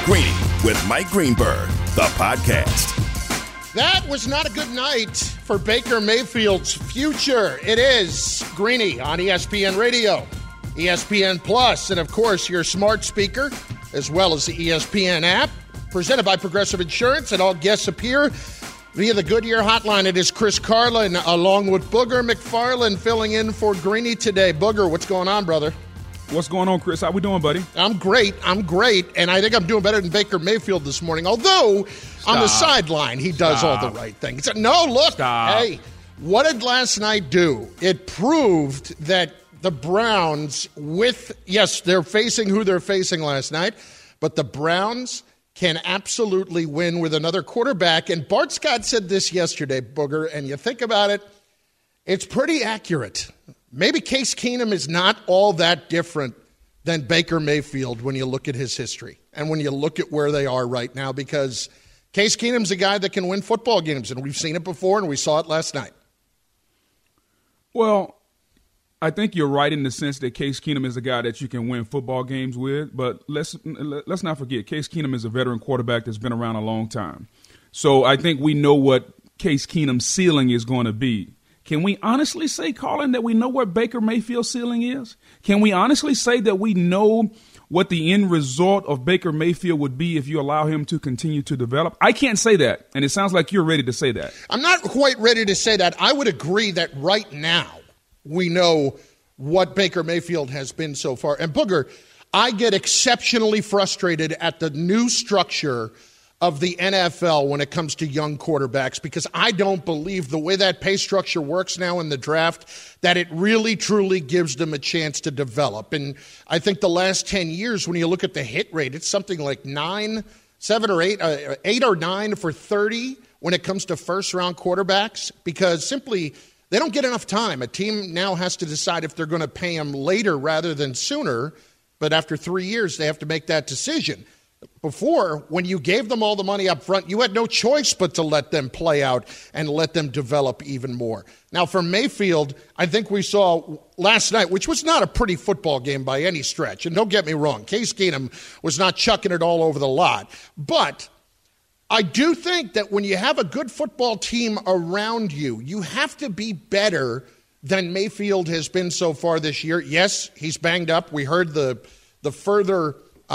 Greeny with Mike Greenberg, the podcast. That was not a good night for Baker Mayfield's future. It is Greeny on ESPN Radio, ESPN Plus, and of course your smart speaker, as well as the ESPN app, presented by Progressive Insurance, and all guests appear via the Goodyear hotline. It is Chris Carlin along with Booger McFarland filling in for Greeny today. Booger, what's going on, brother? What's going on, Chris? How we doing, buddy? I'm great, and I think I'm doing better than Baker Mayfield this morning, although on the sideline he does all the right things. No, look, hey, what did last night do? It proved that the Browns they're facing who they're facing last night, but the Browns can absolutely win with another quarterback. And Bart Scott said this yesterday, Booger, and you think about it, it's pretty accurate. Maybe Case Keenum is not all that different than Baker Mayfield when you look at his history and when you look at where they are right now, because Case Keenum's a guy that can win football games, and we've seen it before, and we saw it last night. Well, I think you're right in the sense that Case Keenum is a guy that you can win football games with, but let's not forget, Case Keenum is a veteran quarterback that's been around a long time. So I think we know what Case Keenum's ceiling is going to be. Can we honestly say, Colin, that we know what Baker Mayfield's ceiling is? Can we honestly say that we know what the end result of Baker Mayfield would be if you allow him to continue to develop? I can't say that, and it sounds like you're ready to say that. I'm not quite ready to say that. I would agree that right now we know what Baker Mayfield has been so far. And Booger, I get exceptionally frustrated at the new structure of the NFL when it comes to young quarterbacks, because I don't believe the way that pay structure works now in the draft that it really truly gives them a chance to develop. And I think the last 10 years, when you look at the hit rate, it's something like 8 or 9 for 30 when it comes to first-round quarterbacks, because simply they don't get enough time. A team now has to decide if they're going to pay them later rather than sooner, but after 3 years they have to make that decision. Before, when you gave them all the money up front, you had no choice but to let them play out and let them develop even more. Now, for Mayfield, I think we saw last night, which was not a pretty football game by any stretch. And don't get me wrong, Case Keenum was not chucking it all over the lot. But I do think that when you have a good football team around you, you have to be better than Mayfield has been so far this year. Yes, he's banged up. We heard the further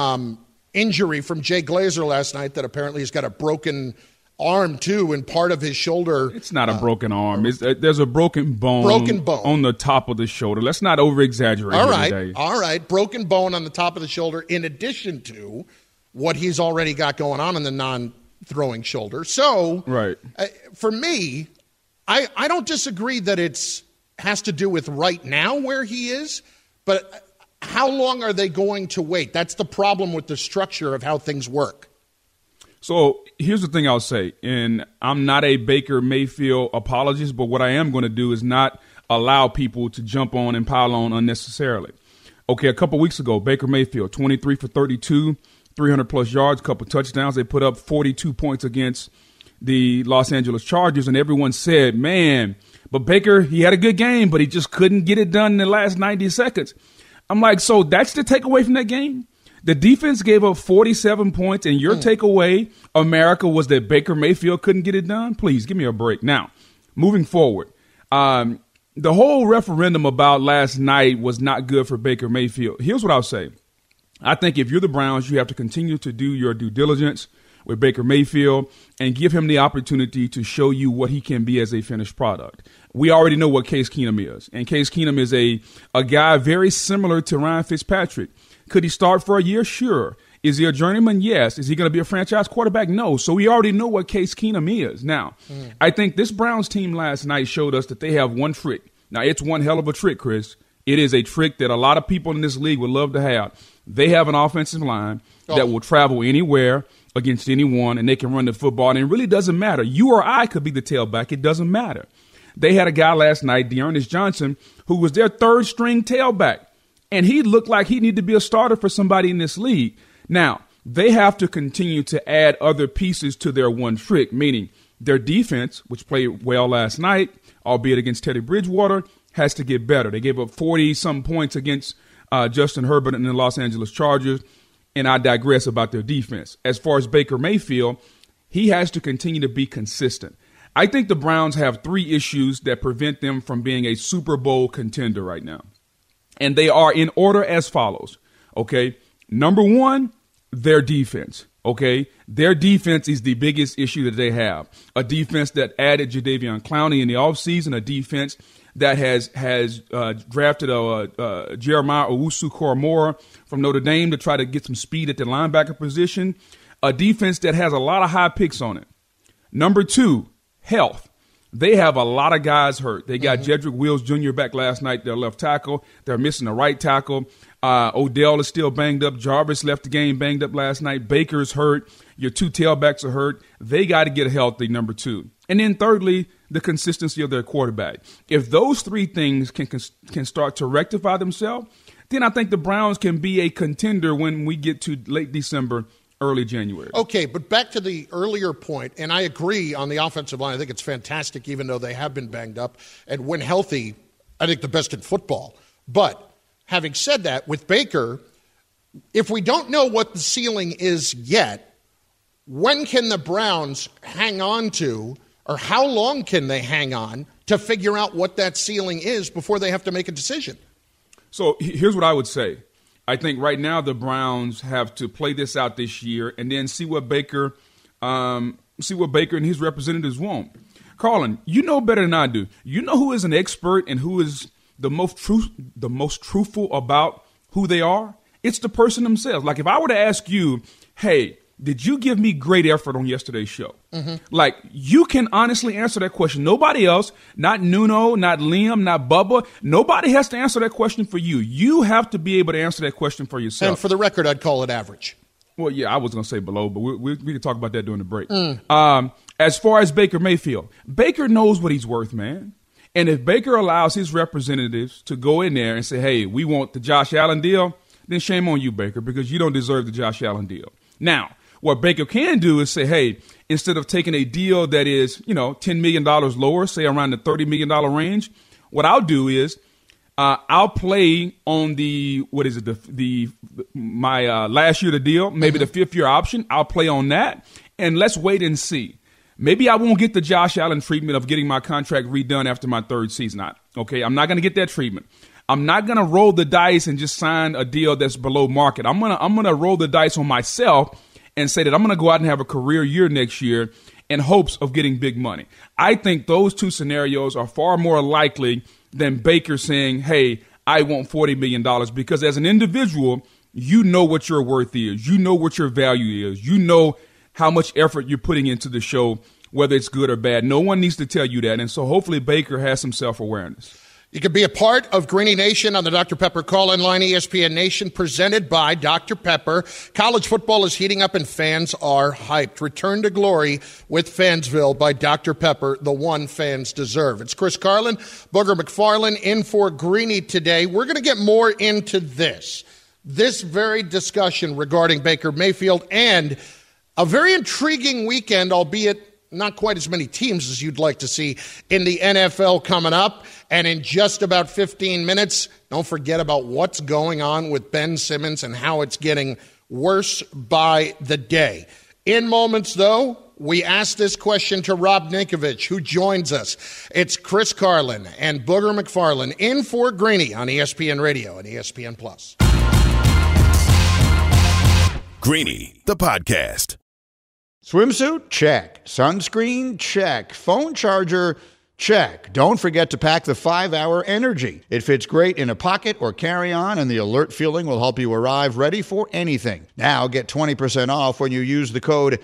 injury from Jay Glazer last night that apparently he's got a broken arm, too, and part of his shoulder. It's not a broken arm. There's a broken bone on the top of the shoulder. Let's not over-exaggerate today. All right. Broken bone on the top of the shoulder in addition to what he's already got going on in the non-throwing shoulder. So, right. For me, I don't disagree that it has to do with right now where he is, but how long are they going to wait? That's the problem with the structure of how things work. So here's the thing I'll say, and I'm not a Baker Mayfield apologist, but what I am going to do is not allow people to jump on and pile on unnecessarily. Okay, a couple weeks ago, Baker Mayfield, 23 for 32, 300-plus yards, couple touchdowns. They put up 42 points against the Los Angeles Chargers, and everyone said, man, but Baker, he had a good game, but he just couldn't get it done in the last 90 seconds. I'm like, so that's the takeaway from that game? The defense gave up 47 points, and your takeaway, America, was that Baker Mayfield couldn't get it done? Please, give me a break. Now, moving forward, the whole referendum about last night was not good for Baker Mayfield. Here's what I'll say. I think if you're the Browns, you have to continue to do your due diligence with Baker Mayfield and give him the opportunity to show you what he can be as a finished product. We already know what Case Keenum is, and Case Keenum is a guy very similar to Ryan Fitzpatrick. Could he start for a year? Sure. Is he a journeyman? Yes. Is he going to be a franchise quarterback? No. So we already know what Case Keenum is. Now, I think this Browns team last night showed us that they have one trick. Now, it's one hell of a trick, Chris. It is a trick that a lot of people in this league would love to have. They have an offensive line that will travel anywhere against anyone, and they can run the football, and it really doesn't matter. You or I could be the tailback. It doesn't matter. They had a guy last night, Dearness Johnson, who was their third-string tailback, and he looked like he needed to be a starter for somebody in this league. Now, they have to continue to add other pieces to their one trick, meaning their defense, which played well last night, albeit against Teddy Bridgewater, has to get better. They gave up 40-some points against Justin Herbert and the Los Angeles Chargers. and I digress about their defense. As far as Baker Mayfield, he has to continue to be consistent. I think the Browns have 3 issues that prevent them from being a Super Bowl contender right now. And they are in order as follows, okay? Number 1, their defense, okay? Their defense is the biggest issue that they have. A defense that added Jadeveon Clowney in the offseason, a defense that has drafted Jeremiah Owusu-Koramoah from Notre Dame to try to get some speed at the linebacker position, a defense that has a lot of high picks on it. Number 2, health. They have a lot of guys hurt. They got Jedrick Wills Jr. back last night, their left tackle. They're missing a right tackle. Odell is still banged up. Jarvis left the game banged up last night. Baker's hurt. Your 2 tailbacks are hurt. They got to get healthy, number 2. And then thirdly, the consistency of their quarterback. If those 3 things can start to rectify themselves, then I think the Browns can be a contender when we get to late December, early January. Okay, but back to the earlier point, and I agree on the offensive line. I think it's fantastic, even though they have been banged up. And when healthy, I think the best in football. But having said that, with Baker, if we don't know what the ceiling is yet, when can the Browns hang on to, or how long can they hang on to figure out what that ceiling is before they have to make a decision? So here's what I would say. I think right now the Browns have to play this out this year and then see what Baker and his representatives want. Carlin, you know better than I do. You know who is an expert and who is the most truthful about who they are? It's the person themselves. Like if I were to ask you, hey, did you give me great effort on yesterday's show? Like, you can honestly answer that question. Nobody else, not Nuno, not Liam, not Bubba, nobody has to answer that question for you. You have to be able to answer that question for yourself. And for the record, I'd call it average. Well, yeah, I was going to say below, but we can talk about that during the break. As far as Baker Mayfield, Baker knows what he's worth, man. And if Baker allows his representatives to go in there and say, hey, we want the Josh Allen deal, then shame on you, Baker, because you don't deserve the Josh Allen deal. Now, what Baker can do is say, hey, instead of taking a deal that is, $10 million lower, say around the $30 million range, what I'll do is I'll play on my last year of the deal, maybe the 5th year option. I'll play on that, and let's wait and see. Maybe I won't get the Josh Allen treatment of getting my contract redone after my 3rd season. I'm not going to get that treatment. I'm not going to roll the dice and just sign a deal that's below market. I'm gonna roll the dice on myself and say that I'm going to go out and have a career year next year in hopes of getting big money. I think those 2 scenarios are far more likely than Baker saying, hey, I want $40 million, because as an individual, you know what your worth is. You know what your value is. You know how much effort you're putting into the show, whether it's good or bad. No one needs to tell you that. And so hopefully Baker has some self-awareness. You can be a part of Greeny Nation on the Dr. Pepper call-in line, ESPN Nation, presented by Dr. Pepper. College football is heating up and fans are hyped. Return to glory with Fansville by Dr. Pepper, the one fans deserve. It's Chris Carlin, Booger McFarland in for Greeny today. We're going to get more into this very discussion regarding Baker Mayfield and a very intriguing weekend, albeit not quite as many teams as you'd like to see in the NFL coming up. And in just about 15 minutes, don't forget about what's going on with Ben Simmons and how it's getting worse by the day. In moments, though, we asked this question to Rob Ninkovich, who joins us. It's Chris Carlin and Booger McFarland in for Greeny on ESPN Radio and ESPN+. Greeny, the podcast. Swimsuit? Check. Sunscreen? Check. Phone charger? Check. Don't forget to pack the 5-Hour Energy. It fits great in a pocket or carry-on, and the alert feeling will help you arrive ready for anything. Now get 20% off when you use the code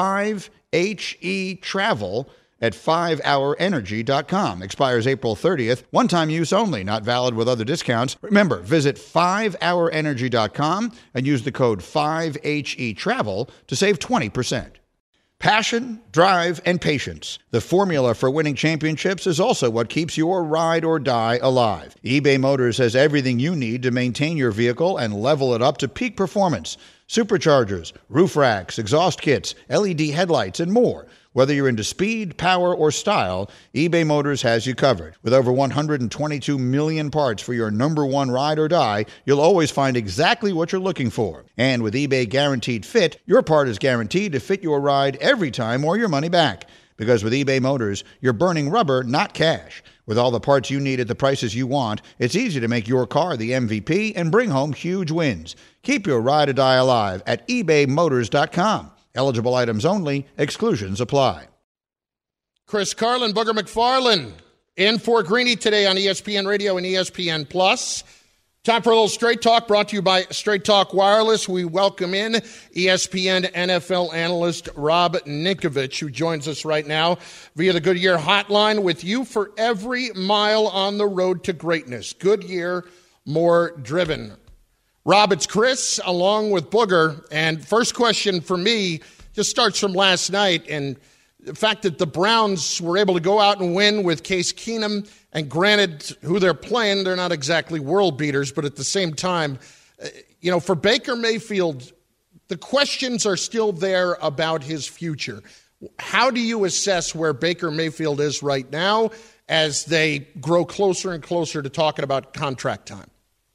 5HETRAVEL at 5hourenergy.com. Expires April 30th. One-time use only. Not valid with other discounts. Remember, visit 5hourenergy.com and use the code 5HETRAVEL to save 20%. Passion, drive, and patience. The formula for winning championships is also what keeps your ride or die alive. eBay Motors has everything you need to maintain your vehicle and level it up to peak performance. superchargers, roof racks, exhaust kits, LED headlights, and more. Whether you're into speed, power, or style, eBay Motors has you covered. With over 122 million parts for your number one ride or die, you'll always find exactly what you're looking for. And with eBay Guaranteed Fit, your part is guaranteed to fit your ride every time or your money back. Because with eBay Motors, you're burning rubber, not cash. With all the parts you need at the prices you want, it's easy to make your car the MVP and bring home huge wins. Keep your ride or die alive at ebaymotors.com. Eligible items only. Exclusions apply. Chris Carlin, Booger McFarland, in for Greeny today on ESPN Radio and ESPN Plus. Time for a little Straight Talk, brought to you by Straight Talk Wireless. We welcome in ESPN NFL analyst Rob Ninkovich, who joins us right now via the Goodyear Hotline, with you for every mile on the road to greatness. Goodyear, more driven. Rob, it's Chris along with Booger. And first question for me just starts from last night, and the fact that the Browns were able to go out and win with Case Keenum, and granted who they're playing, they're not exactly world beaters, but at the same time, for Baker Mayfield, the questions are still there about his future. How do you assess where Baker Mayfield is right now as they grow closer and closer to talking about contract time?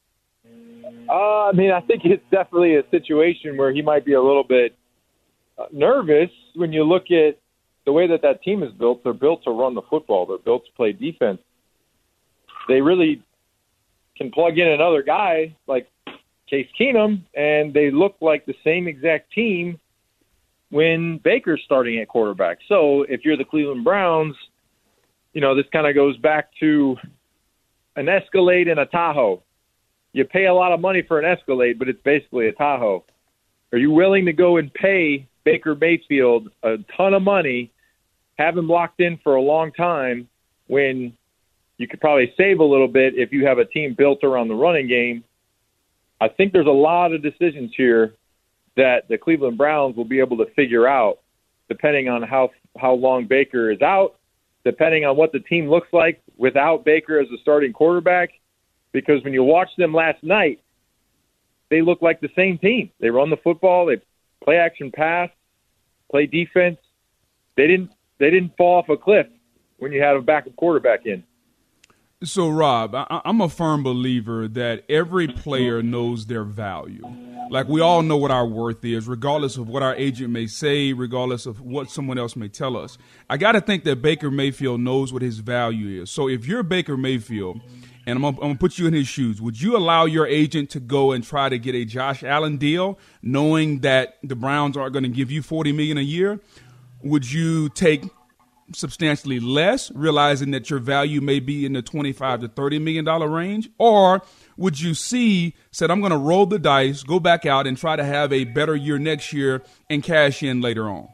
I think it's definitely a situation where he might be a little bit nervous when you look at the way that team is built. They're built to run the football. They're built to play defense. They really can plug in another guy like Case Keenum, and they look like the same exact team when Baker's starting at quarterback. So if you're the Cleveland Browns, this kind of goes back to an Escalade and a Tahoe. You pay a lot of money for an Escalade, but it's basically a Tahoe. Are you willing to go and pay Baker Mayfield a ton of money, have him locked in for a long time, when you could probably save a little bit if you have a team built around the running game? I think there's a lot of decisions here that the Cleveland Browns will be able to figure out, depending on how long Baker is out, depending on what the team looks like without Baker as the starting quarterback. Because when you watch them last night, they look like the same team. They run the football, they play action pass, play defense. They didn't fall off a cliff when you had a backup quarterback in. So, Rob, I'm a firm believer that every player knows their value. Like, we all know what our worth is, regardless of what our agent may say, regardless of what someone else may tell us. I got to think that Baker Mayfield knows what his value is. So if you're Baker Mayfield, and I'm going to put you in his shoes, would you allow your agent to go and try to get a Josh Allen deal, knowing that the Browns aren't going to give you $40 million a year? Would you take substantially less, realizing that your value may be in the $25 to $30 million range? Or would you said, I'm going to roll the dice, go back out and try to have a better year next year and cash in later on?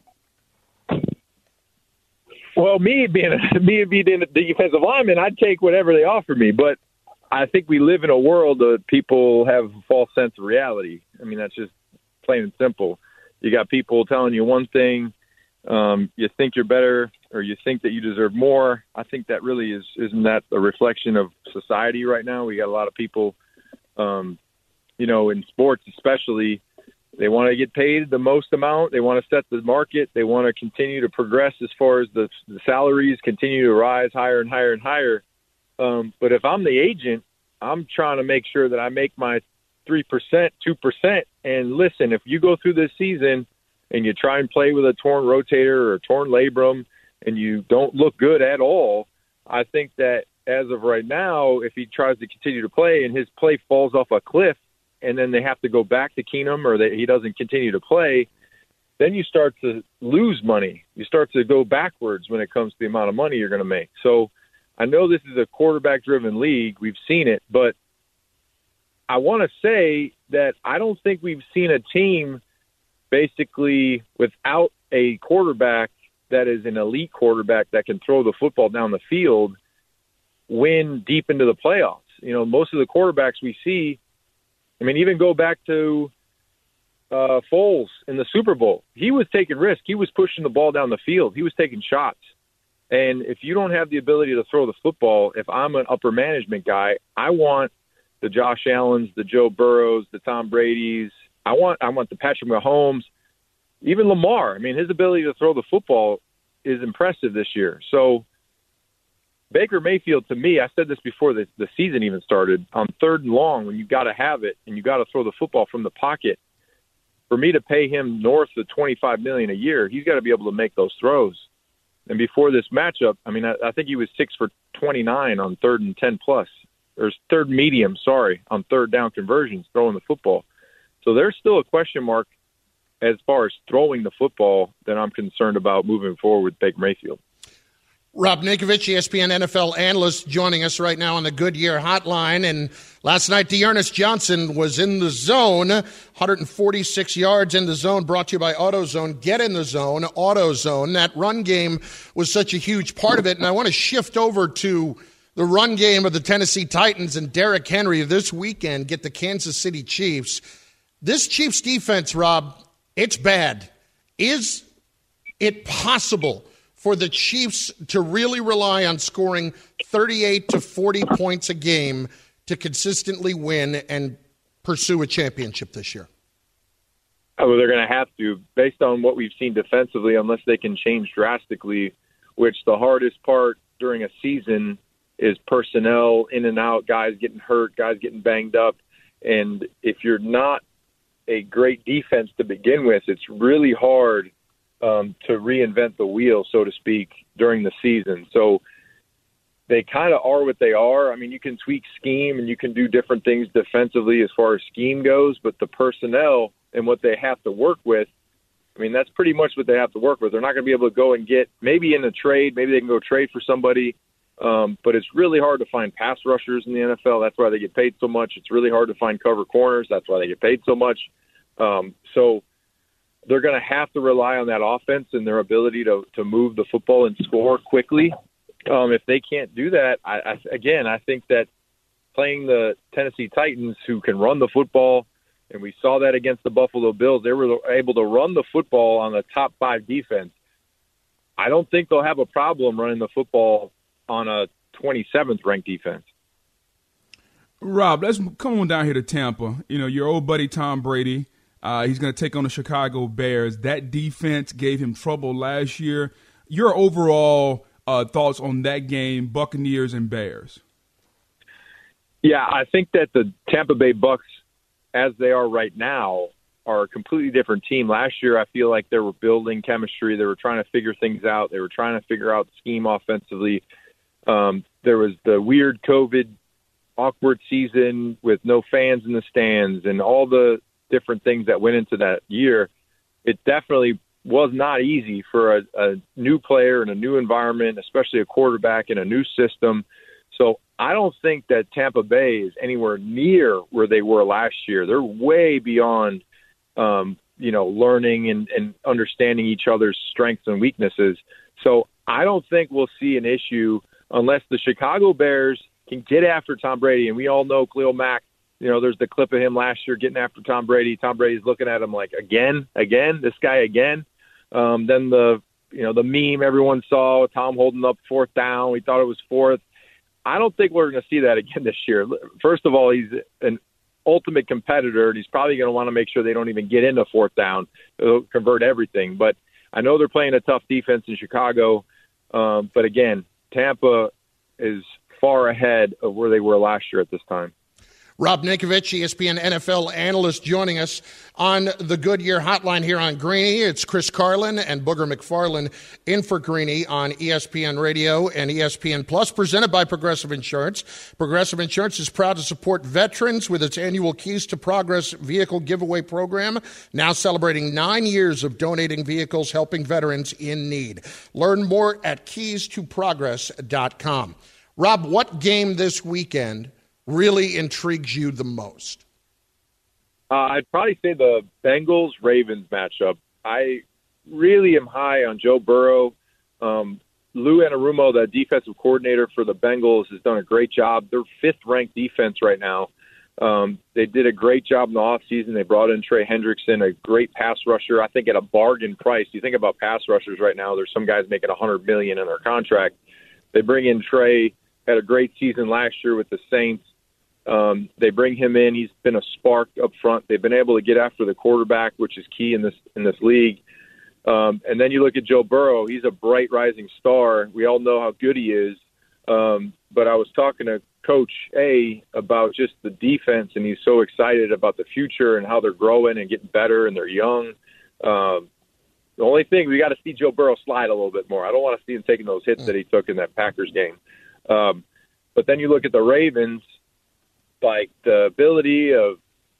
Well, me being the defensive lineman, I'd take whatever they offer me. But I think we live in a world that people have a false sense of reality. I mean, that's just plain and simple. You got people telling you one thing, you think you're better, or you think that you deserve more. I think that really isn't that a reflection of society right now? We got a lot of people, in sports especially, they want to get paid the most amount. They want to set the market. They want to continue to progress as far as the salaries continue to rise higher and higher and higher. But if I'm the agent, I'm trying to make sure that I make my 3%, 2%. And listen, if you go through this season and you try and play with a torn rotator or a torn labrum and you don't look good at all, I think that as of right now, if he tries to continue to play and his play falls off a cliff, and then they have to go back to Keenum, or that he doesn't continue to play, then you start to lose money. You start to go backwards when it comes to the amount of money you're going to make. So I know this is a quarterback-driven league. We've seen it. But I want to say that I don't think we've seen a team basically without a quarterback that is an elite quarterback that can throw the football down the field win deep into the playoffs. Most of the quarterbacks we see, even go back to Foles in the Super Bowl. He was taking risks. He was pushing the ball down the field. He was taking shots. And if you don't have the ability to throw the football, if I'm an upper management guy, I want the Josh Allens, the Joe Burrows, the Tom Bradys, I want the Patrick Mahomes, even Lamar. I mean, his ability to throw the football is impressive this year. So Baker Mayfield, to me, I said this before the season even started, on 3rd and long, when you got to have it and you got to throw the football from the pocket, for me to pay him north of $25 million a year, he's got to be able to make those throws. And before this matchup, I mean, I think he was 6 for 29 on 3rd and 10 plus, or 3rd medium, on 3rd down conversions, throwing the football. So there's still a question mark as far as throwing the football that I'm concerned about moving forward with Baker Mayfield. Rob Ninkovich, ESPN NFL analyst, joining us right now on the Goodyear Hotline. And last night, Dearness Johnson was in the zone, 146 yards in the zone, brought to you by AutoZone. Get in the zone, AutoZone. That run game was such a huge part of it. And I want to shift over to the run game of the Tennessee Titans and Derrick Henry this weekend get the Kansas City Chiefs. This Chiefs defense, Rob, it's bad. Is it possible for the Chiefs to really rely on scoring 38 to 40 points a game to consistently win and pursue a championship this year? Oh, they're going to have to, based on what we've seen defensively, unless they can change drastically, which the hardest part during a season is personnel, in and out, guys getting hurt, guys getting banged up. And if you're not a great defense to begin with, it's really hard to reinvent the wheel, so to speak, during the season. So they kind of are what they are. I mean, you can tweak scheme and you can do different things defensively as far as scheme goes, but the personnel and what they have to work with, I mean, that's pretty much what they have to work with. They're not going to be able to go and get, maybe in a trade, maybe they can go trade for somebody, but it's really hard to find pass rushers in the NFL. That's why they get paid so much. It's really hard to find cover corners. That's why they get paid so much. So they're going to have to rely on that offense and their ability to move the football and score quickly. If they can't do that, I think that playing the Tennessee Titans, who can run the football, and we saw that against the Buffalo Bills, they were able to run the football on the top 5 defense. I don't think they'll have a problem running the football on a 27th ranked defense. Rob, let's come on down here to Tampa. You know, your old buddy Tom Brady, he's going to take on the Chicago Bears. That defense gave him trouble last year. Your overall thoughts on that game, Buccaneers and Bears? Yeah, I think that the Tampa Bay Bucs, as they are right now, are a completely different team. Last year, I feel like they were building chemistry. They were trying to figure things out. They were trying to figure out scheme offensively. There was the weird COVID awkward season with no fans in the stands and all the different things that went into that year. It definitely was not easy for a new player in a new environment, especially a quarterback in a new system. So I don't think that Tampa Bay is anywhere near where they were last year. They're way beyond, learning and understanding each other's strengths and weaknesses. So I don't think we'll see an issue unless the Chicago Bears can get after Tom Brady. And we all know Khalil Mack, there's the clip of him last year getting after Tom Brady. Tom Brady's looking at him like, again, this guy again. Then the meme everyone saw, Tom holding up 4th down. We thought it was 4th. I don't think we're going to see that again this year. First of all, he's an ultimate competitor, and he's probably going to want to make sure they don't even get into 4th down. They'll convert everything. But I know they're playing a tough defense in Chicago. But again, Tampa is far ahead of where they were last year at this time. Rob Ninkovich, ESPN NFL analyst, joining us on the Goodyear Hotline here on Greeny. It's Chris Carlin and Booger McFarland in for Greeny on ESPN Radio and ESPN Plus, presented by Progressive Insurance. Progressive Insurance is proud to support veterans with its annual Keys to Progress vehicle giveaway program, now celebrating 9 years of donating vehicles, helping veterans in need. Learn more at keystoprogress.com. Rob, what game this weekend really intrigues you the most? I'd probably say the Bengals-Ravens matchup. I really am high on Joe Burrow. Lou Anarumo, the defensive coordinator for the Bengals, has done a great job. They're 5th-ranked defense right now. They did a great job in the offseason. They brought in Trey Hendrickson, a great pass rusher, I think at a bargain price. You think about pass rushers right now, there's some guys making $100 million in their contract. They bring in Trey, had a great season last year with the Saints. They bring him in. He's been a spark up front. They've been able to get after the quarterback, which is key in this league. And then you look at Joe Burrow. He's a bright rising star. We all know how good he is. But I was talking to Coach A about just the defense, and he's so excited about the future and how they're growing and getting better, and they're young. The only thing, we got to see Joe Burrow slide a little bit more. I don't want to see him taking those hits that he took in that Packers game. But then you look at the Ravens, like the ability of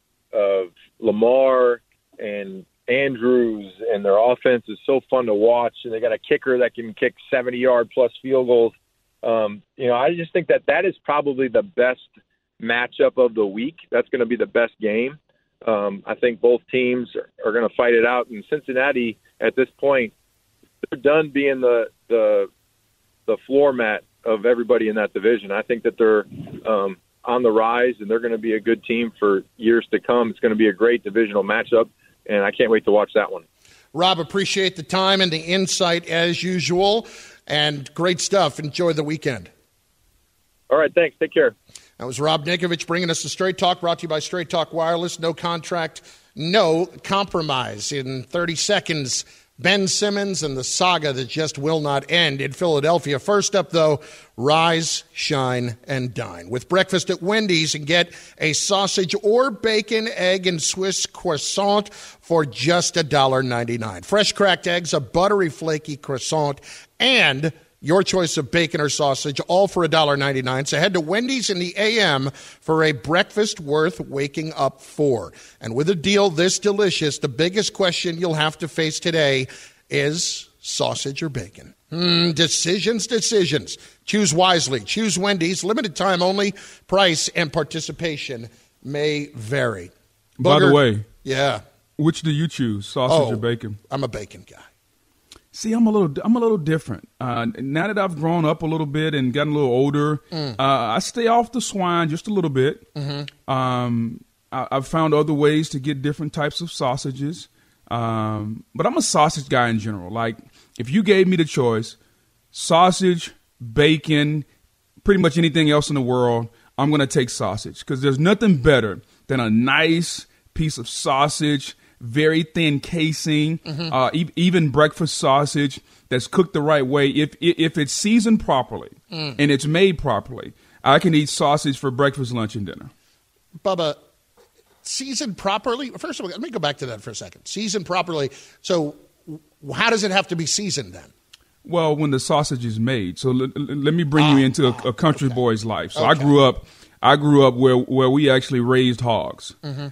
Lamar and Andrews, and their offense is so fun to watch, and they got a kicker that can kick 70-yard-plus field goals. I just think that is probably the best matchup of the week. That's going to be the best game. I think both teams are going to fight it out. And Cincinnati, at this point, they're done being the floor mat of everybody in that division. I think that they're on the rise, and they're going to be a good team for years to come. It's going to be a great divisional matchup, and I can't wait to watch that one. Rob, appreciate the time and the insight as usual, and great stuff. Enjoy the weekend. All right, thanks. Take care. That was Rob Ninkovich bringing us the Straight Talk, brought to you by Straight Talk Wireless. No contract, no compromise. In 30 seconds, Ben Simmons and the saga that just will not end in Philadelphia. First up, though, rise, shine, and dine. With breakfast at Wendy's, and get a sausage or bacon, egg, and Swiss croissant for just $1.99. Fresh cracked eggs, a buttery, flaky croissant, and your choice of bacon or sausage, all for $1.99. So head to Wendy's in the AM for a breakfast worth waking up for. And with a deal this delicious, the biggest question you'll have to face today is sausage or bacon. Decisions. Choose wisely. Choose Wendy's. Limited time only. Price and participation may vary. By the way, yeah, which do you choose, sausage or bacon? I'm a bacon guy. See, I'm a little different. Now that I've grown up a little bit and gotten a little older, I stay off the swine just a little bit. Mm-hmm. I've found other ways to get different types of sausages. But I'm a sausage guy in general. Like, if you gave me the choice, sausage, bacon, pretty much anything else in the world, I'm going to take sausage, because there's nothing better than a nice piece of sausage, very thin casing, even breakfast sausage that's cooked the right way. If it's seasoned properly and it's made properly, I can eat sausage for breakfast, lunch, and dinner. Bubba, seasoned properly? First of all, let me go back to that for a second. Seasoned properly. So how does it have to be seasoned then? Well, when the sausage is made. So let me bring you into a country boy's life. So I grew up where we actually raised hogs,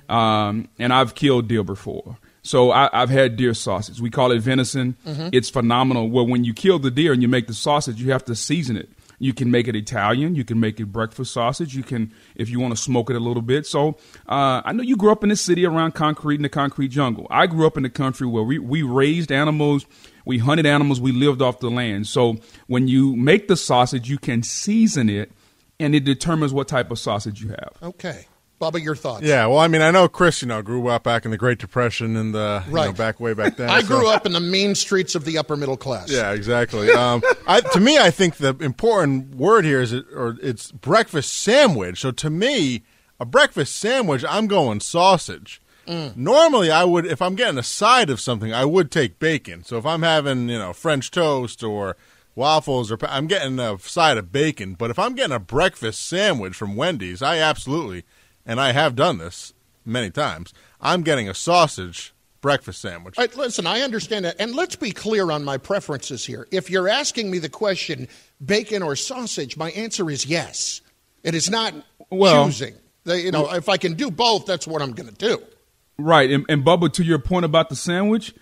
and I've killed deer before. So I've had deer sausage. We call it venison. It's phenomenal. Well, when you kill the deer and you make the sausage, you have to season it. You can make it Italian. You can make it breakfast sausage. You can, if you want to smoke it a little bit. So I know you grew up in the city around concrete in the concrete jungle. I grew up in the country where we raised animals. We hunted animals. We lived off the land. So when you make the sausage, you can season it, and it determines what type of sausage you have. Okay. Bubba, your thoughts? Yeah, well, I mean, I know Chris, grew up back in the Great Depression and way back then. I grew up in the mean streets of the upper middle class. Yeah, exactly. To me, I think the important word here is it's breakfast sandwich. So to me, a breakfast sandwich, I'm going sausage. Normally, I would, if I'm getting a side of something, I would take bacon. So if I'm having, French toast or waffles, or I'm getting a side of bacon. But if I'm getting a breakfast sandwich from Wendy's, I absolutely, and I have done this many times, I'm getting a sausage breakfast sandwich. All right, listen, I understand that. And let's be clear on my preferences here. If you're asking me the question, bacon or sausage, my answer is yes. It is not choosing. If I can do both, that's what I'm going to do. Right. And Bubba, to your point about the sandwich,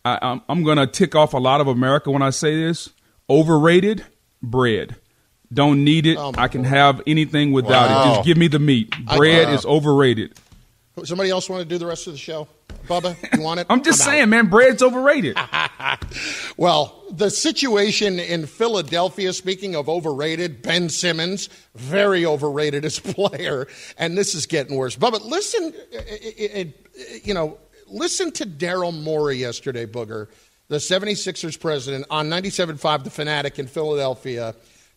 I'm going to tick off a lot of America when I say this. Overrated bread. Don't need it. I can have anything without it. Just give me the meat. Bread is overrated. Somebody else want to do the rest of the show? Bubba, you want it? I'm just saying, man, bread's overrated. Well, the situation in Philadelphia, speaking of overrated, Ben Simmons, very overrated as a player, and this is getting worse. Bubba, listen to Daryl Morey yesterday, Booger, the 76ers president, on 97.5 The Fanatic in Philadelphia,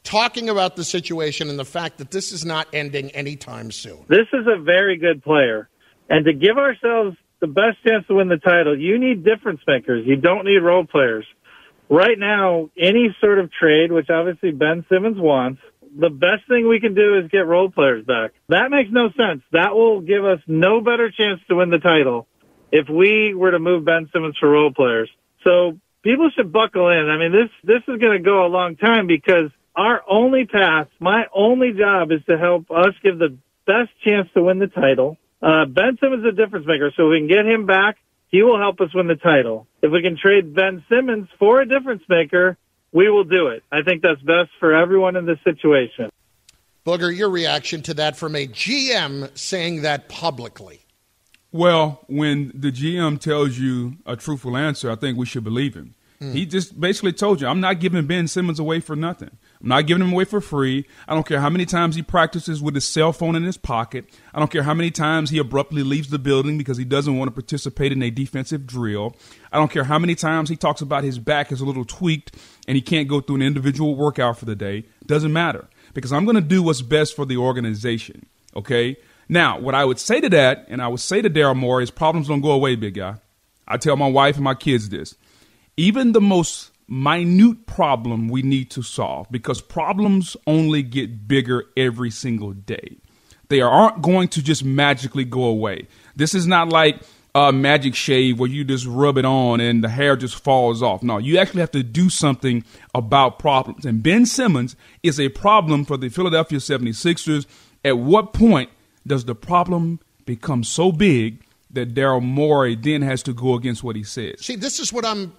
talking about the situation and the fact that this is not ending anytime soon. This is a very good player. And to give ourselves the best chance to win the title, you need difference makers. You don't need role players. Right now, any sort of trade, which obviously Ben Simmons wants, the best thing we can do is get role players back. That makes no sense. That will give us no better chance to win the title if we were to move Ben Simmons for role players. So people should buckle in. I mean, this is going to go a long time because our only path, my only job is to help us give the best chance to win the title. Ben Simmons is a difference maker, so if we can get him back, he will help us win the title. If we can trade Ben Simmons for a difference maker, we will do it. I think that's best for everyone in this situation. Booger, your reaction to that from a GM saying that publicly? Well, when the GM tells you a truthful answer, I think we should believe him. He just basically told you, I'm not giving Ben Simmons away for nothing. I'm not giving him away for free. I don't care how many times he practices with his cell phone in his pocket. I don't care how many times he abruptly leaves the building because he doesn't want to participate in a defensive drill. I don't care how many times he talks about his back is a little tweaked and he can't go through an individual workout for the day. Doesn't matter because I'm going to do what's best for the organization, okay? Now, what I would say to that, and I would say to Daryl Morey, is problems don't go away, big guy. I tell my wife and my kids this. Even the most minute problem we need to solve because problems only get bigger every single day. They aren't going to just magically go away. This is not like a magic shave where you just rub it on and the hair just falls off. No, you actually have to do something about problems. And Ben Simmons is a problem for the Philadelphia 76ers. At what point does the problem become so big that Daryl Morey then has to go against what he says? See, this is where I'm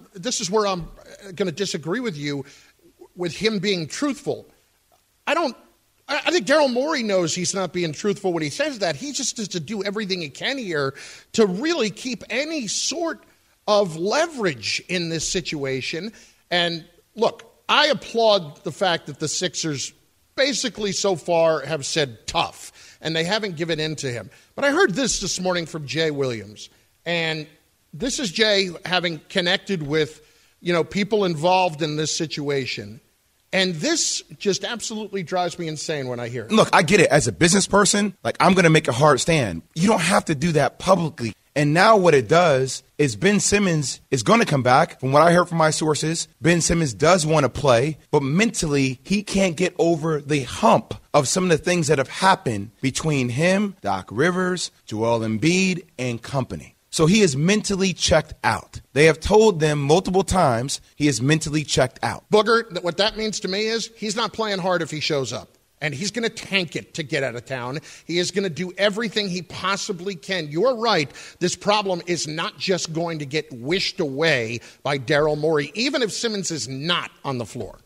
going to disagree with you with him being truthful. I think Daryl Morey knows he's not being truthful when he says that. He just has to do everything he can here to really keep any sort of leverage in this situation. And look, I applaud the fact that the Sixers basically so far have said tough, and they haven't given in to him. But I heard this morning from Jay Williams, and this is Jay having connected with, people involved in this situation. And this just absolutely drives me insane when I hear it. Look, I get it. As a business person, I'm going to make a hard stand. You don't have to do that publicly. And now what it does is Ben Simmons is going to come back. From what I heard from my sources, Ben Simmons does want to play, but mentally he can't get over the hump of some of the things that have happened between him, Doc Rivers, Joel Embiid, and company. So he is mentally checked out. They have told them multiple times he is mentally checked out. Booger, what that means to me is he's not playing hard if he shows up. And he's going to tank it to get out of town. He is going to do everything he possibly can. You're right. This problem is not just going to get wished away by Daryl Morey, even if Simmons is not on the floor.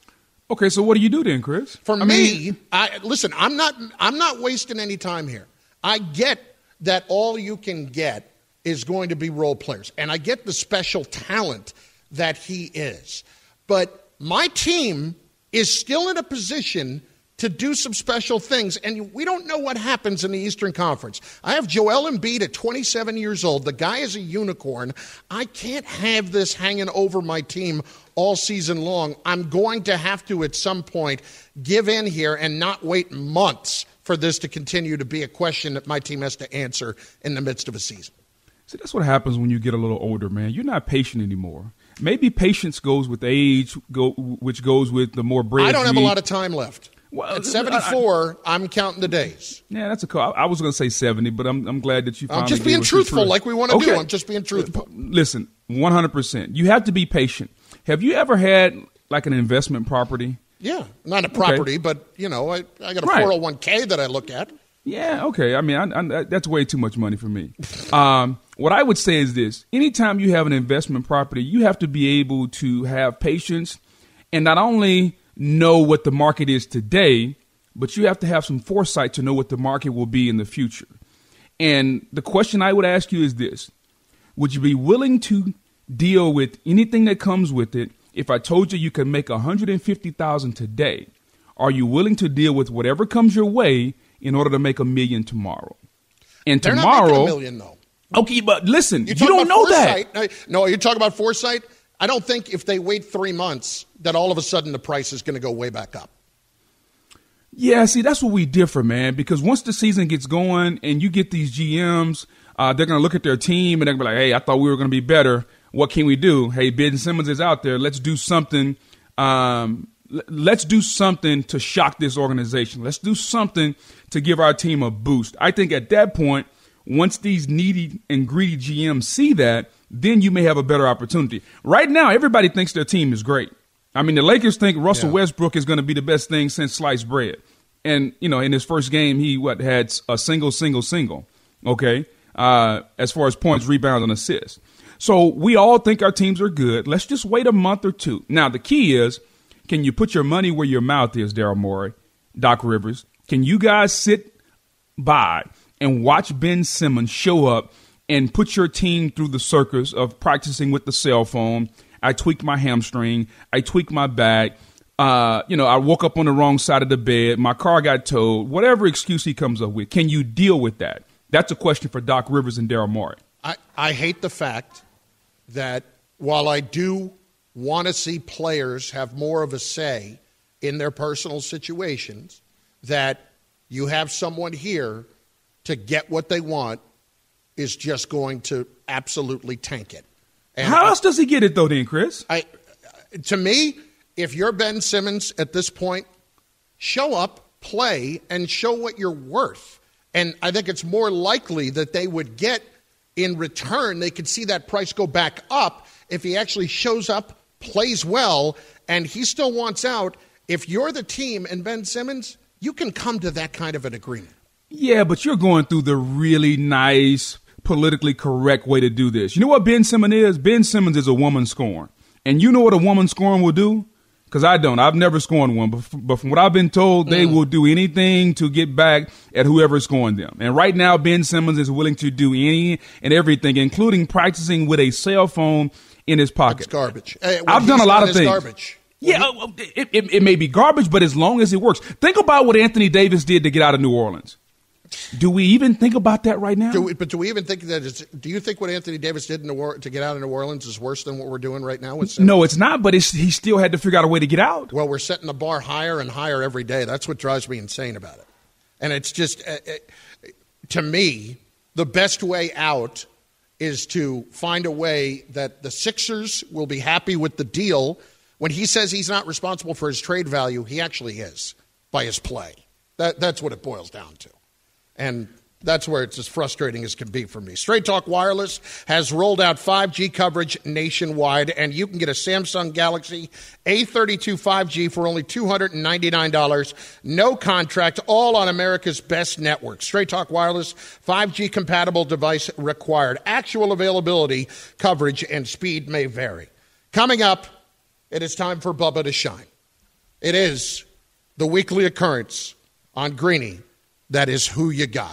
Okay, so what do you do then, Chris? For me, listen, I'm not wasting any time here. I get that all you can get is going to be role players. And I get the special talent that he is. But my team is still in a position to do some special things, and we don't know what happens in the Eastern Conference. I have Joel Embiid at 27 years old. The guy is a unicorn. I can't have this hanging over my team all season long. I'm going to have to, at some point, give in here and not wait months for this to continue to be a question that my team has to answer in the midst of a season. See, that's what happens when you get a little older, man. You're not patient anymore. Maybe patience goes with age, which goes with the more bread. I don't have a lot of time left. Well, at 74, I'm counting the days. Yeah, that's a call. I was going to say 70, but I'm glad that you finally I'm just being truthful like we want to do. I'm just being truthful. Listen, 100%. You have to be patient. Have you ever had like an investment property? Yeah, not a property, but, I got a 401k that I look at. Yeah, okay. I mean, that's way too much money for me. What I would say is this. Anytime you have an investment property, you have to be able to have patience and not only know what the market is today, but you have to have some foresight to know what the market will be in the future. And the question I would ask you is this. Would you be willing to deal with anything that comes with it if I told you can make $150,000 today? Are you willing to deal with whatever comes your way in order to make $1 million tomorrow? And They're tomorrow, not making $1 million, though. Okay, but listen, you don't know foresight. that. No, you talk about foresight. I don't think if they wait 3 months that all of a sudden the price is going to go way back up. Yeah, see, that's what we differ, man, because once the season gets going and you get these GMs, they're going to look at their team and they're going to be like, hey, I thought we were going to be better. What can we do? Hey, Ben Simmons is out there. Let's do something. Let's do something to shock this organization. Let's do something to give our team a boost. I think at that point, once these needy and greedy GMs see that, then you may have a better opportunity. Right now, everybody thinks their team is great. I mean, the Lakers think Russell Westbrook is going to be the best thing since sliced bread. And, you know, in his first game, he had a single, okay, as far as points, rebounds, and assists. So we all think our teams are good. Let's just wait a month or two. Now, the key is, can you put your money where your mouth is, Daryl Morey, Doc Rivers? Can you guys sit by and watch Ben Simmons show up and put your team through the circus of practicing with the cell phone? I tweaked my hamstring. I tweaked my back. I woke up on the wrong side of the bed. My car got towed. Whatever excuse he comes up with, can you deal with that? That's a question for Doc Rivers and Daryl Morey. I hate the fact that while I do want to see players have more of a say in their personal situations, that you have someone here to get what they want is just going to absolutely tank it. And how else does he get it, though, then, Chris? To me, if you're Ben Simmons at this point, show up, play, and show what you're worth. And I think it's more likely that they would get in return, they could see that price go back up if he actually shows up, plays well, and he still wants out. If you're the team and Ben Simmons, you can come to that kind of an agreement. Yeah, but you're going through the really nice, politically correct way to do this. You know what Ben Simmons is? Ben Simmons is a woman scorn. And you know what a woman scorn will do? Because I don't. I've never scorned one. But from what I've been told, they will do anything to get back at whoever scorned them. And right now, Ben Simmons is willing to do any and everything, including practicing with a cell phone in his pocket. It's garbage. I've done a lot of things. Garbage. Yeah, it may be garbage, but as long as it works. Think about what Anthony Davis did to get out of New Orleans. Do we even think about that right now? Do we even think that? Do you think what Anthony Davis did to get out of New Orleans is worse than what we're doing right now with Simmons? No, it's not, but he still had to figure out a way to get out. Well, we're setting the bar higher and higher every day. That's what drives me insane about it. And it's just, to me, the best way out is to find a way that the Sixers will be happy with the deal. When he says he's not responsible for his trade value, he actually is by his play. That's what it boils down to. And that's where it's as frustrating as can be for me. Straight Talk Wireless has rolled out 5G coverage nationwide, and you can get a Samsung Galaxy A32 5G for only $299. No contract, all on America's best network. Straight Talk Wireless, 5G compatible device required. Actual availability, coverage, and speed may vary. Coming up, it is time for Bubba to shine. It is the weekly occurrence on Greeny. That is Who You Got.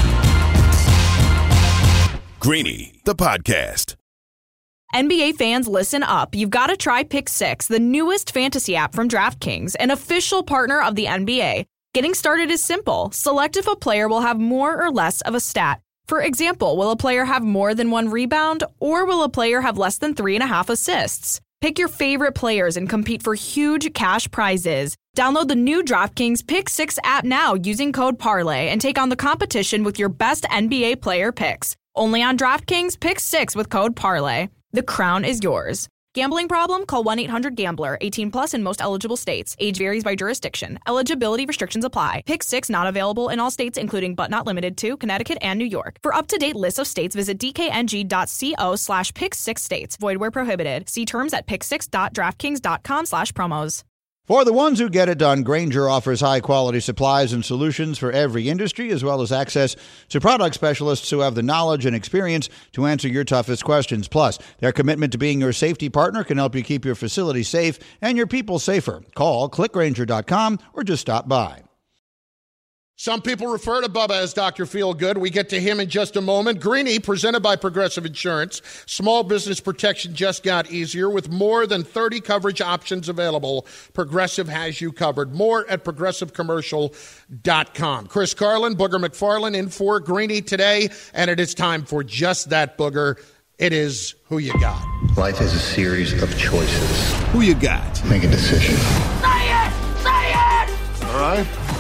Greeny, the podcast. NBA fans, listen up. You've got to try Pick 6, the newest fantasy app from DraftKings, an official partner of the NBA. Getting started is simple. Select if a player will have more or less of a stat. For example, will a player have more than 1 rebound, or will a player have less than 3.5 assists? Pick your favorite players and compete for huge cash prizes. Download the new DraftKings Pick 6 app now using code Parlay and take on the competition with your best NBA player picks. Only on DraftKings Pick 6 with code Parlay. The crown is yours. Gambling problem? Call 1-800-GAMBLER. 18 plus in most eligible states. Age varies by jurisdiction. Eligibility restrictions apply. Pick 6 not available in all states, including but not limited to Connecticut and New York. For up-to-date lists of states, visit dkng.co/pick6states. Void where prohibited. See terms at pick6.draftkings.com/promos. For the ones who get it done, Grainger offers high-quality supplies and solutions for every industry, as well as access to product specialists who have the knowledge and experience to answer your toughest questions. Plus, their commitment to being your safety partner can help you keep your facility safe and your people safer. Call, clickgrainger.com, or just stop by. Some people refer to Bubba as Dr. Feelgood. We get to him in just a moment. Greeny, presented by Progressive Insurance. Small business protection just got easier with more than 30 coverage options available. Progressive has you covered. More at progressivecommercial.com. Chris Carlin, Booger McFarland in for Greeny today, and it is time for just that, Booger. It is Who You Got. Life is a series of choices. Who you got? Make a decision. Say it! Say it! All right.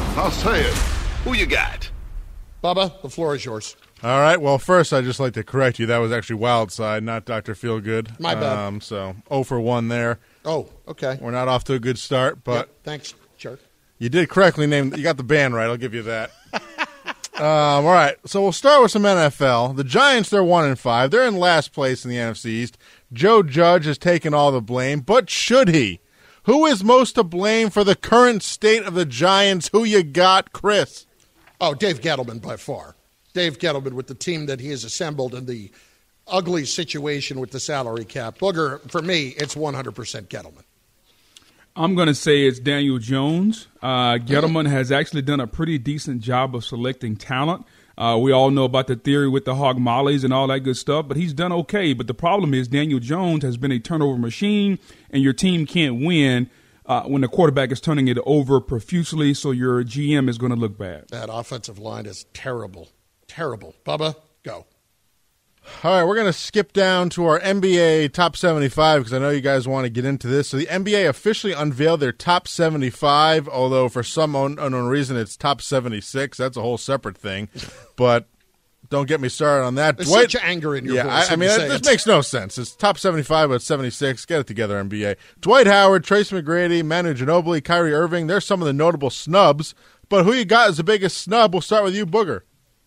I'll say it. Who you got? Bubba, the floor is yours. All right. Well, first, I'd just like to correct you. That was actually Wild Side, not Dr. Feelgood. My bad. So 0 for 1 there. Oh, okay. We're not off to a good start, but thanks, jerk. You did correctly name. You got the band right. I'll give you that. All right. So we'll start with some NFL. The Giants, they're 1-5. They're in last place in the NFC East. Joe Judge has taken all the blame, but should he? Who is most to blame for the current state of the Giants? Who you got, Chris? Oh, Dave Gettleman by far. Dave Gettleman with the team that he has assembled in the ugly situation with the salary cap. Booger, for me, it's 100% Gettleman. I'm going to say it's Daniel Jones. Gettleman has actually done a pretty decent job of selecting talent. We all know about the theory with the hog mollies and all that good stuff, but he's done okay. But the problem is Daniel Jones has been a turnover machine, and your team can't win when the quarterback is turning it over profusely, so your GM is going to look bad. That offensive line is terrible. Terrible. Bubba, go. All right, we're going to skip down to our NBA Top 75 because I know you guys want to get into this. So the NBA officially unveiled their Top 75, although for some unknown reason it's Top 76. That's a whole separate thing. But don't get me started on that. There's such anger in your voice. I mean, this makes no sense. It's Top 75, but it's 76. Get it together, NBA. Dwight Howard, Tracy McGrady, Manu Ginobili, Kyrie Irving. There's some of the notable snubs. But who you got as the biggest snub? We'll start with you, Booger.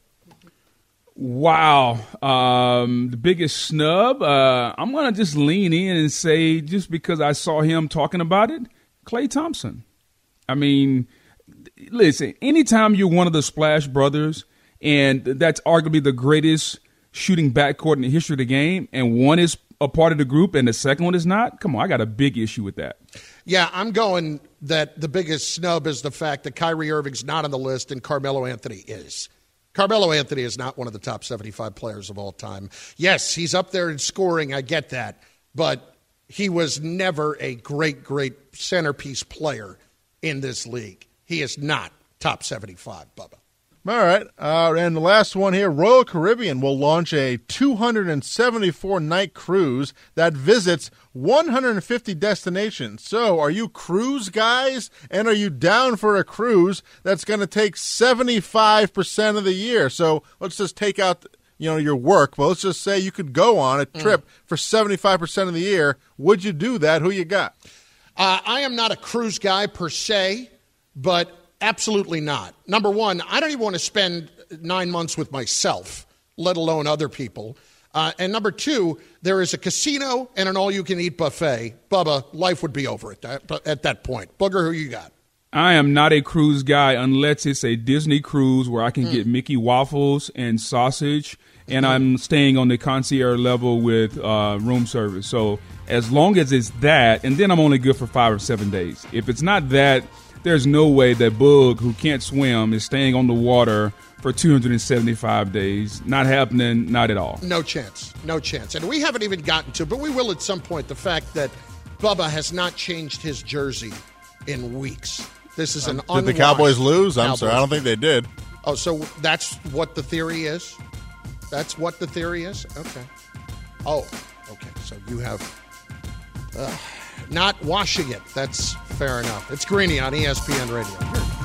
Wow. The biggest snub, I'm going to just lean in and say, just because I saw him talking about it, Klay Thompson. I mean, listen, anytime you're one of the Splash Brothers, and that's arguably the greatest shooting backcourt in the history of the game, and one is a part of the group and the second one is not, come on, I got a big issue with that. Yeah, I'm going that the biggest snub is the fact that Kyrie Irving's not on the list and Carmelo Anthony is. Carmelo Anthony is not one of the top 75 players of all time. Yes, he's up there in scoring. I get that. But he was never a great, great centerpiece player in this league. He is not top 75, Bubba. All right. And the last one here, Royal Caribbean will launch a 274-night cruise that visits 150 destinations. So are you cruise guys, and are you down for a cruise that's going to take 75% of the year? So let's just take out your work, but let's just say you could go on a trip for 75% of the year. Would you do that? Who you got? I am not a cruise guy per se, but absolutely not. Number one, I don't even want to spend 9 months with myself, let alone other people. And number two, there is a casino and an all-you-can-eat buffet. Bubba, life would be over at that point. Booger, who you got? I am not a cruise guy unless it's a Disney cruise where I can get Mickey waffles and sausage, and I'm staying on the concierge level with room service. So as long as it's that, and then I'm only good for 5 or 7 days. If it's not that, there's no way that Boog, who can't swim, is staying on the water for 275 days. Not happening, not at all. No chance. No chance. And we haven't even gotten to, but we will at some point, the fact that Bubba has not changed his jersey in weeks. This is an Did the Cowboys lose? I'm sorry, I don't think they did. Oh, so that's what the theory is? That's what the theory is? Okay. Oh, okay. So you have not washing it. That's fair enough. It's Greeny on ESPN Radio.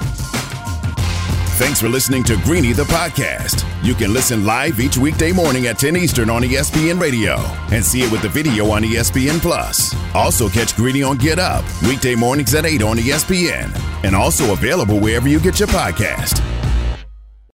Thanks for listening to Greeny the podcast. You can listen live each weekday morning at 10 Eastern on ESPN Radio and see it with the video on ESPN Plus. Also catch Greeny on Get Up weekday mornings at 8 on ESPN and also available wherever you get your podcast.